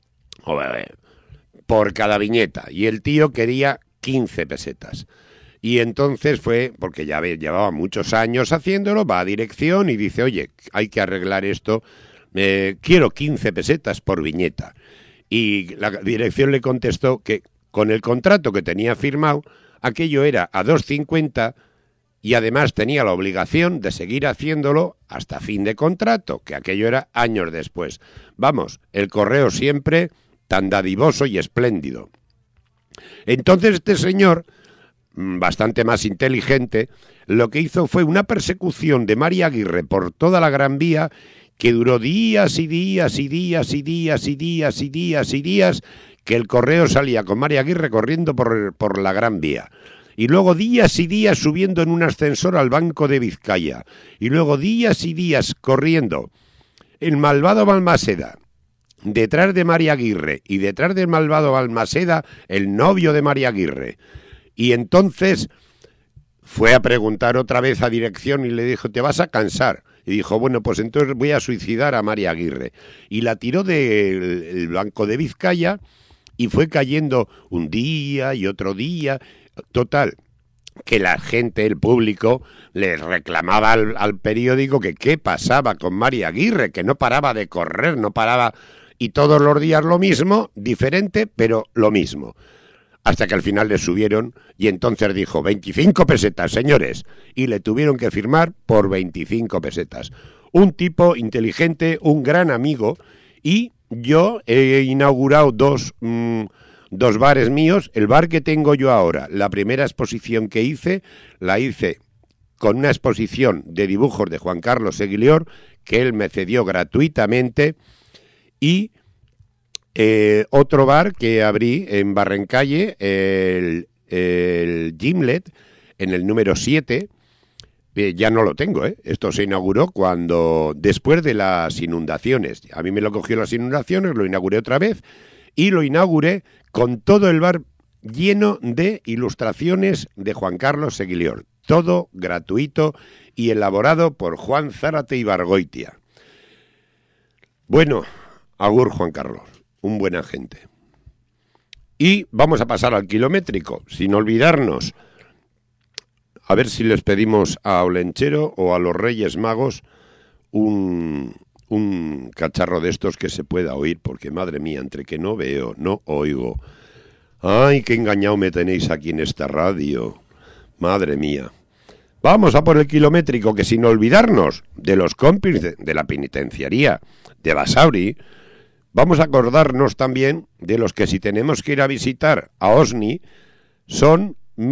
[SPEAKER 10] por cada viñeta, y el tío quería 15 pesetas. Y entonces fue, porque ya llevaba muchos años haciéndolo, va a dirección y dice, oye, hay que arreglar esto, quiero 15 pesetas por viñeta. Y la dirección le contestó que con el contrato que tenía firmado, aquello era a 2,50 y además tenía la obligación de seguir haciéndolo hasta fin de contrato, que aquello era años después. Vamos, El Correo siempre tan dadivoso y espléndido. Entonces este señor, bastante más inteligente, lo que hizo fue una persecución de María Aguirre por toda la Gran Vía que duró días y días y días y días y días y días y días, que El Correo salía con María Aguirre corriendo por la Gran Vía. Y luego días y días subiendo en un ascensor al Banco de Vizcaya. Y luego días y días corriendo. El malvado Balmaseda, detrás de María Aguirre, y detrás del malvado Balmaseda, el novio de María Aguirre. Y entonces fue a preguntar otra vez a dirección y le dijo, te vas a cansar. Y dijo, bueno, pues entonces voy a suicidar a María Aguirre. Y la tiró del Banco de Vizcaya y fue cayendo un día y otro día. Total, que la gente, el público, le reclamaba al periódico que qué pasaba con María Aguirre, que no paraba de correr, no paraba, y todos los días lo mismo, diferente, pero lo mismo. Hasta que al final le subieron y entonces dijo 25 pesetas, señores, y le tuvieron que firmar por 25 pesetas. Un tipo inteligente, un gran amigo, y yo he inaugurado dos bares míos. El bar que tengo yo ahora, la primera exposición que hice, la hice con una exposición de dibujos de Juan Carlos Eguilior, que él me cedió gratuitamente, y otro bar que abrí en Barrencalle, el Gimlet, en el número 7, ya no lo tengo, Esto se inauguró después de las inundaciones. A mí me lo cogió las inundaciones, lo inauguré otra vez, y lo inauguré con todo el bar lleno de ilustraciones de Juan Carlos Eguilior. Todo gratuito y elaborado por Juan Zárate Ibargoitia. Bueno, agur Juan Carlos, un buen agente. Y vamos a pasar al kilométrico, sin olvidarnos. A ver si les pedimos a Olenchero o a los Reyes Magos un cacharro de estos que se pueda oír, porque madre mía, entre que no veo, no oigo. Ay, qué engañado me tenéis aquí en esta radio. Madre mía. Vamos a por el kilométrico, que sin olvidarnos de los compis de la penitenciaría de Basauri, vamos a acordarnos también de los que si tenemos que ir a visitar a Osni, son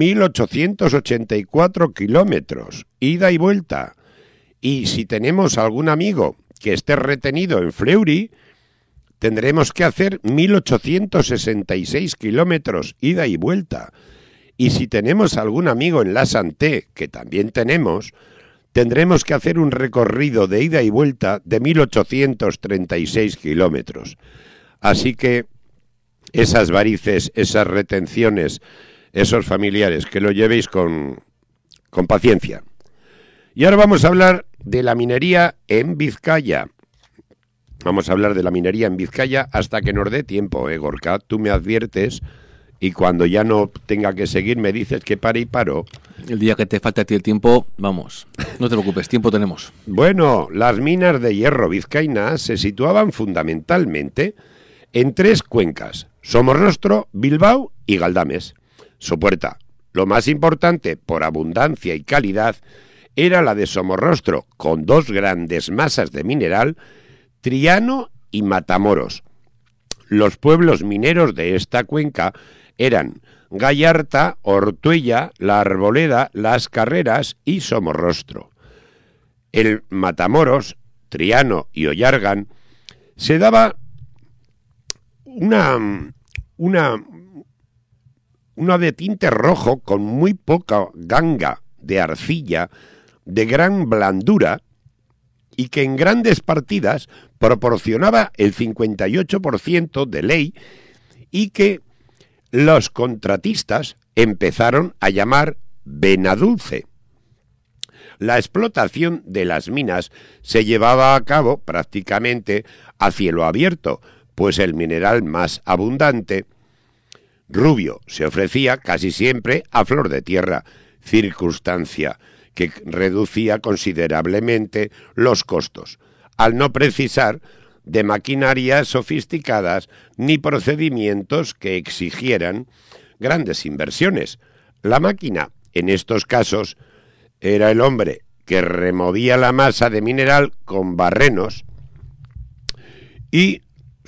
[SPEAKER 10] 1.884 kilómetros, ida y vuelta. Y si tenemos algún amigo que esté retenido en Fleury, tendremos que hacer 1.866 kilómetros, ida y vuelta. Y si tenemos algún amigo en La Santé, que también tenemos, tendremos que hacer un recorrido de ida y vuelta de 1.836 kilómetros. Así que esas varices, esas retenciones, esos familiares, que lo llevéis con con paciencia. Y ahora vamos a hablar de la minería en Vizcaya. Vamos a hablar de la minería en Vizcaya hasta que nos dé tiempo, Gorka. Tú me adviertes y cuando ya no tenga que seguir me dices que pare y paro.
[SPEAKER 2] El día que te falte a ti el tiempo, vamos, no te preocupes, tiempo tenemos.
[SPEAKER 10] Bueno, las minas de hierro vizcaínas se situaban fundamentalmente en 3 cuencas: Somorrostro, Bilbao y Galdames. Sopuerta. Lo más importante por abundancia y calidad era la de Somorrostro, con 2 grandes masas de mineral, Triano y Matamoros. Los pueblos mineros de esta cuenca eran Gallarta, Ortuella, La Arboleda, Las Carreras y Somorrostro. El Matamoros, Triano y Ollargan se daba una de tinte rojo con muy poca ganga de arcilla de gran blandura y que en grandes partidas proporcionaba el 58% de ley y que los contratistas empezaron a llamar Benadulce. La explotación de las minas se llevaba a cabo prácticamente a cielo abierto, pues el mineral más abundante, rubio, se ofrecía casi siempre a flor de tierra, circunstancia que reducía considerablemente los costos, al no precisar de maquinarias sofisticadas ni procedimientos que exigieran grandes inversiones. La máquina, en estos casos, era el hombre que removía la masa de mineral con barrenos y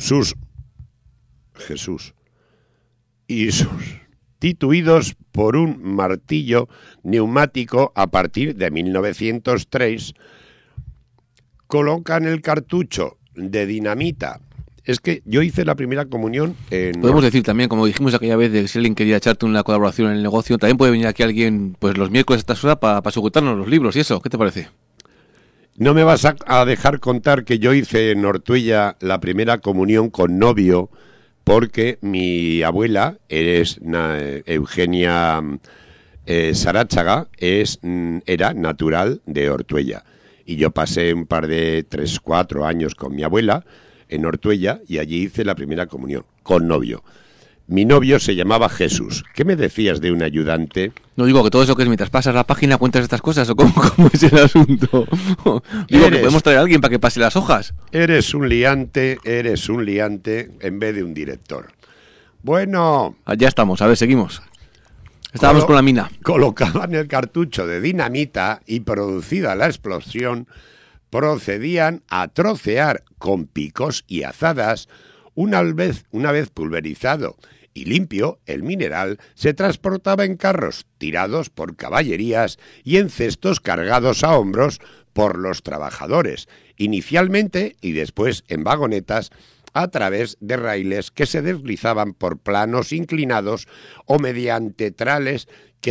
[SPEAKER 10] sustituidos por un martillo neumático. A partir de 1903 colocan el cartucho de dinamita. Es que yo hice la primera comunión en...
[SPEAKER 2] Podemos decir también, como dijimos aquella vez, de que si alguien quería echarte una colaboración en el negocio, también puede venir aquí alguien pues los miércoles a esta hora para sujetarnos los libros y eso. ¿Qué te parece?
[SPEAKER 10] No me vas a dejar contar que yo hice en Ortuella la primera comunión con novio, porque mi abuela, Eugenia Saráchaga, era natural de Ortuella. Y yo pasé un par de 3-4 años con mi abuela en Ortuella y allí hice la primera comunión, con novio. Mi novio se llamaba Jesús. ¿Qué me decías de un ayudante?
[SPEAKER 2] No digo que todo eso que es mientras pasas la página cuentas estas cosas, o cómo es el asunto. Digo que podemos traer a alguien para que pase las hojas.
[SPEAKER 10] Eres un liante en vez de un director. Bueno.
[SPEAKER 2] Ya estamos, a ver, seguimos. Estábamos con la mina.
[SPEAKER 10] Colocaban el cartucho de dinamita y, producida la explosión, procedían a trocear con picos y azadas. Una vez pulverizado y limpio, el mineral se transportaba en carros tirados por caballerías y en cestos cargados a hombros por los trabajadores, inicialmente y después en vagonetas, a través de raíles que se deslizaban por planos inclinados o mediante trales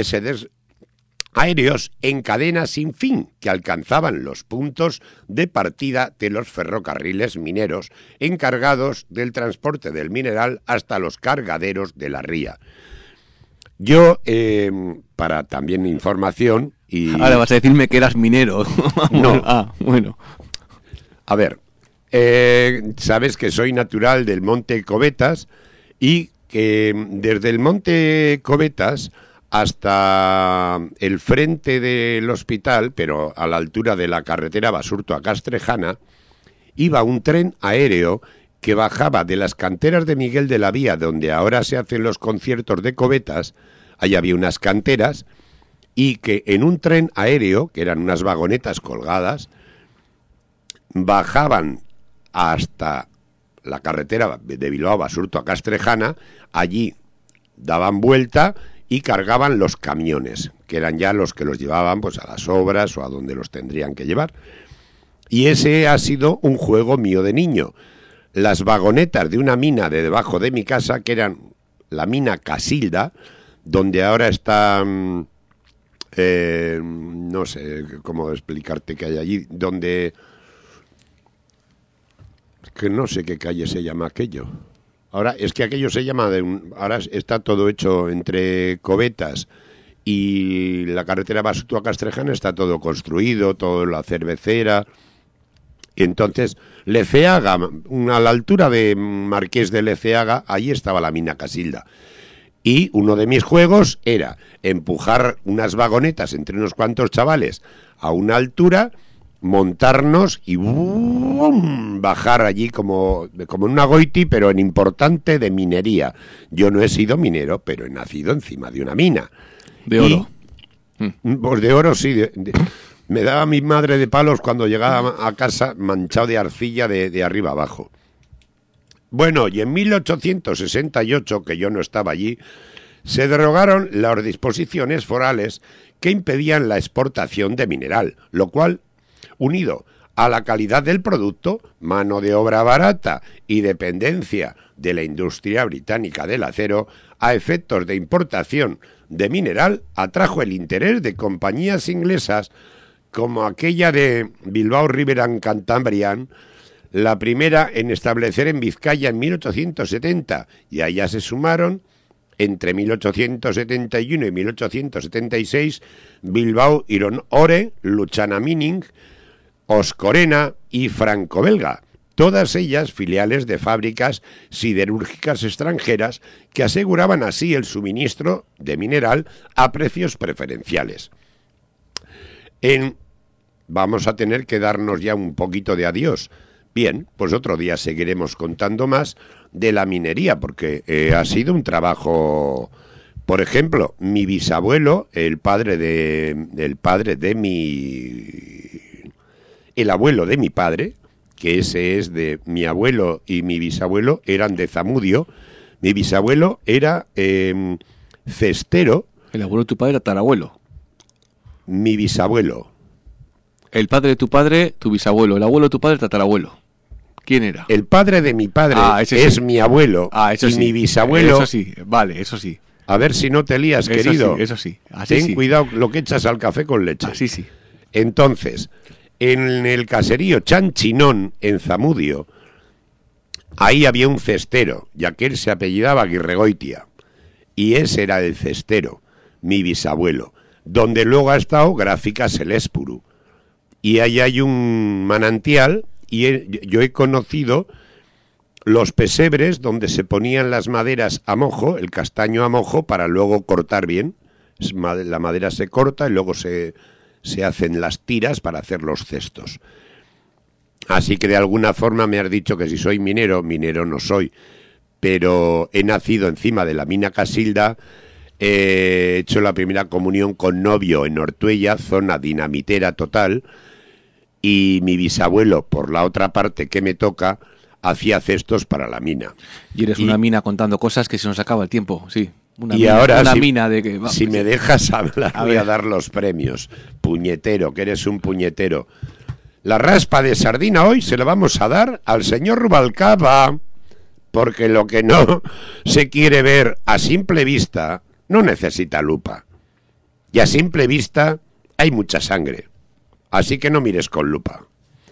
[SPEAKER 10] aéreos en cadenas sin fin que alcanzaban los puntos de partida de los ferrocarriles mineros encargados del transporte del mineral hasta los cargaderos de la ría. Yo, para también información y...
[SPEAKER 2] Ahora vas a decirme que eras minero.
[SPEAKER 10] No.
[SPEAKER 2] Bueno.
[SPEAKER 10] A ver, sabes que soy natural del Monte Cobetas y que desde el Monte Cobetas hasta el frente del hospital, pero a la altura de la carretera Basurto a Castrejana, iba un tren aéreo que bajaba de las canteras de Miguel de la Vía, donde ahora se hacen los conciertos de Cobetas. Allí había unas canteras, y que en un tren aéreo, que eran unas vagonetas colgadas, bajaban hasta la carretera de Bilbao Basurto a Castrejana, allí daban vuelta y cargaban los camiones, que eran ya los que los llevaban pues a las obras o a donde los tendrían que llevar. Y ese ha sido un juego mío de niño. Las vagonetas de una mina de debajo de mi casa, que eran la mina Casilda, donde ahora está, no sé cómo explicarte qué hay allí, donde, que no sé qué calle se llama aquello. Ahora, es que aquello se llama, ahora está todo hecho entre Cobetas y la carretera Basurto a Castrejana está todo construido, toda la cervecera. Y entonces, Leceaga, a la altura de Marqués de Leceaga, allí estaba la mina Casilda. Y uno de mis juegos era empujar unas vagonetas entre unos cuantos chavales a una altura, montarnos y bajar allí como en una goiti, pero en importante de minería. Yo no he sido minero, pero he nacido encima de una mina.
[SPEAKER 2] De oro.
[SPEAKER 10] Pues de oro sí. Me daba mi madre de palos cuando llegaba a casa manchado de arcilla de arriba abajo. Bueno, y en 1868, que yo no estaba allí, se derogaron las disposiciones forales que impedían la exportación de mineral, lo cual, unido a la calidad del producto, mano de obra barata y dependencia de la industria británica del acero, a efectos de importación de mineral, atrajo el interés de compañías inglesas como aquella de Bilbao River and Cantabrian, la primera en establecer en Vizcaya en 1870, y allá se sumaron, entre 1871 y 1876, Bilbao Iron Ore, Luchana Mining, Oscorena y Franco-Belga, todas ellas filiales de fábricas siderúrgicas extranjeras que aseguraban así el suministro de mineral a precios preferenciales. Vamos a tener que darnos ya un poquito de adiós. Bien, pues otro día seguiremos contando más de la minería, porque ha sido un trabajo. Por ejemplo, mi bisabuelo, el abuelo de mi padre, que ese es de mi abuelo y mi bisabuelo, eran de Zamudio. Mi bisabuelo era cestero.
[SPEAKER 2] El abuelo de tu padre era tatarabuelo.
[SPEAKER 10] Mi bisabuelo.
[SPEAKER 2] El padre de tu padre, tu bisabuelo. El abuelo de tu padre, tatarabuelo. ¿Quién era?
[SPEAKER 10] El padre de mi padre es mi abuelo.
[SPEAKER 2] Eso
[SPEAKER 10] y
[SPEAKER 2] sí.
[SPEAKER 10] Mi bisabuelo.
[SPEAKER 2] Eso sí, vale, eso sí.
[SPEAKER 10] A ver si no te lías, querido.
[SPEAKER 2] Eso sí. Así
[SPEAKER 10] Ten
[SPEAKER 2] sí.
[SPEAKER 10] cuidado lo que echas al café con leche.
[SPEAKER 2] Así sí.
[SPEAKER 10] Entonces, en el caserío Chanchinón, en Zamudio, ahí había un cestero, y aquel se apellidaba Aguirregoitia. Y ese era el cestero, mi bisabuelo, donde luego ha estado Gráficas El Espuru. Y ahí hay un manantial, y yo he conocido los pesebres donde se ponían las maderas a mojo, el castaño a mojo, para luego cortar bien. La madera se corta y luego se hacen las tiras para hacer los cestos. Así que de alguna forma me has dicho que si soy minero no soy, pero he nacido encima de la mina Casilda, he hecho la primera comunión con novio en Ortuella, zona dinamitera total, y mi bisabuelo, por la otra parte que me toca, hacía cestos para la mina.
[SPEAKER 2] Y eres una mina contando cosas que se nos acaba el tiempo, sí.
[SPEAKER 10] Ahora,
[SPEAKER 2] mina de que...
[SPEAKER 10] si me dejas hablar, voy a dar los premios. Puñetero, que eres un puñetero. La raspa de sardina hoy se la vamos a dar al señor Rubalcaba, porque lo que no se quiere ver a simple vista no necesita lupa. Y a simple vista hay mucha sangre. Así que no mires con lupa.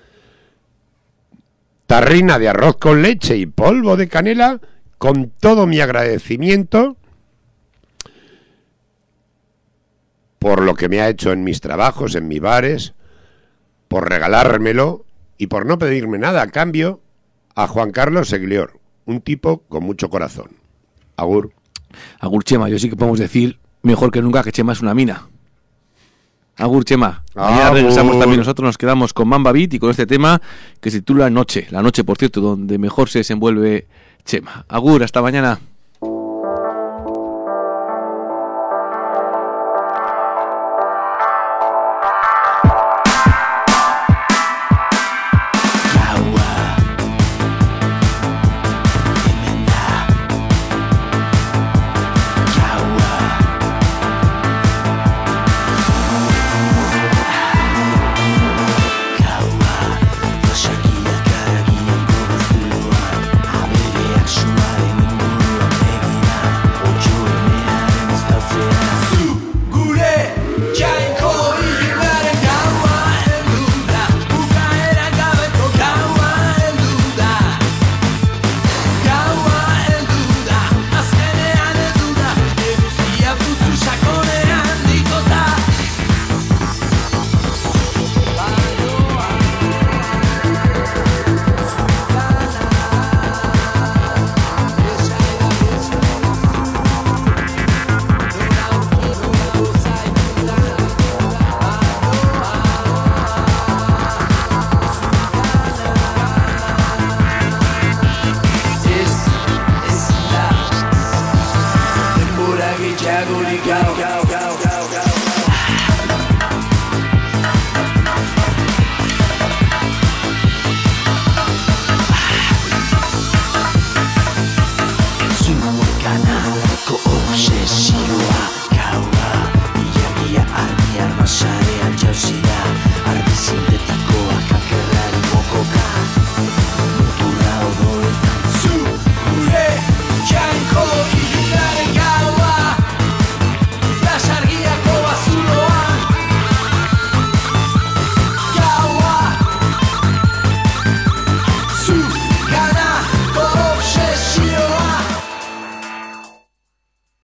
[SPEAKER 10] Tarrina de arroz con leche y polvo de canela, con todo mi agradecimiento por lo que me ha hecho en mis trabajos, en mis bares, por regalármelo y por no pedirme nada a cambio, a Juan Carlos Eglior, un tipo con mucho corazón. Agur.
[SPEAKER 2] Agur, Chema, yo sí que podemos decir mejor que nunca que Chema es una mina. Agur, Chema. Mañana regresamos también nosotros, nos quedamos con Mamba Beat y con este tema que se titula Noche. La noche, por cierto, donde mejor se desenvuelve Chema. Agur, hasta mañana.
[SPEAKER 3] Abere aksuaren inguruan necesidad.